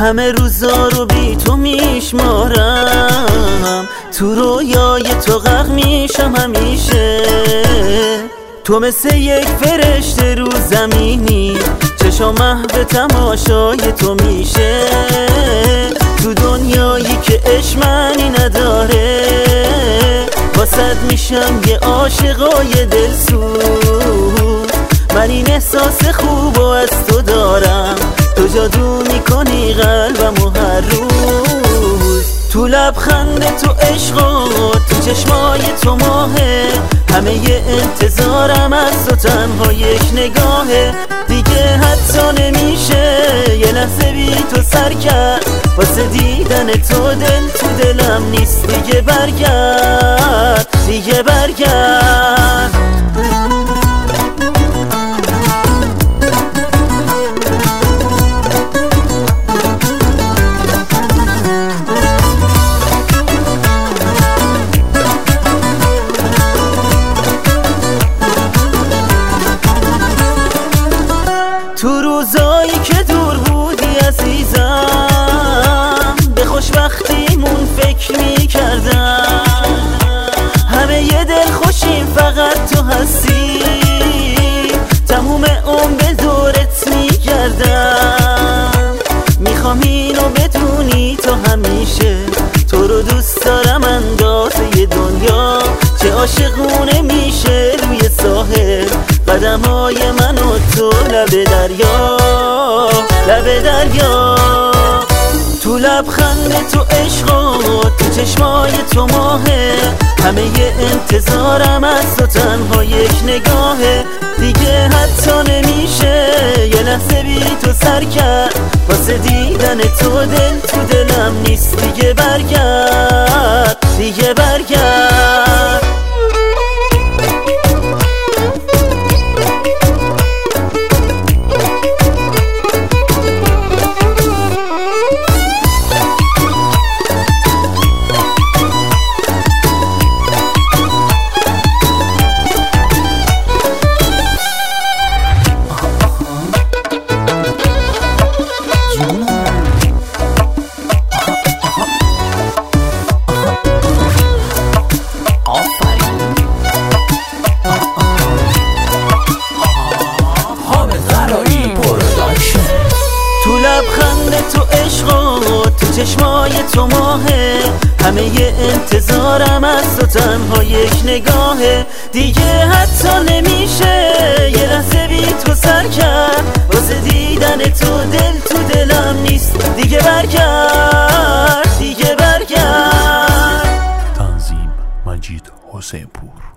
همه روزا رو بی تو میشمارم، تو رویای تو غرق میشم همیشه. تو مثل یک فرشته رو زمینی، چشم محو تماشای تو میشه. تو دنیایی که عشق معنی نداره، واسد میشم یه عاشقای دلسوز. من این احساس خوب از تو دارم، تو جادو میکنی قلبمو هر روز. تو لبخند تو عشقات، تو چشمای تو ماهه، همه ی انتظارم از تو تنها یک نگاهه. دیگه حتی نمیشه یه لحظه بی تو سر کرد، واسه دیدن تو دل تو دلم نیست. دیگه برگرد، دیگه برگرد. تو روزایی که دور بودی عزیزم، به خوشبختیمون فکر میکردم. همه یه دل خوشیم فقط تو هستی، تموم عمر به دورت میگردم. میخوام اینو بدونی تو همیشه، تو رو دوست دارم اندازه دنیا. چه عاشقونه میشه روی ساحل قدم‌های من و تو لب دریا، لب دریا. تو لبخند تو عشقات، تو چشمای تو ماهه، همه ی انتظارم از تو تنها یک نگاهه. دیگه حتی نمیشه یه لحظه بی تو سر کرد، واسه دیدن تو دل تو دلم نیست. دیگه برگرد، دیگه برگرد. تو لبخند تو عشقات، تو چشمای تو ماهه، همه ی انتظارم از تو تنها یک نگاهه. دیگه حتی نمیشه یه لحظه بی تو سر کرد، واسه دیدن تو دل تو دلم نیست. دیگه برگرد، دیگه برگرد. تنظیم مجید حسین پور.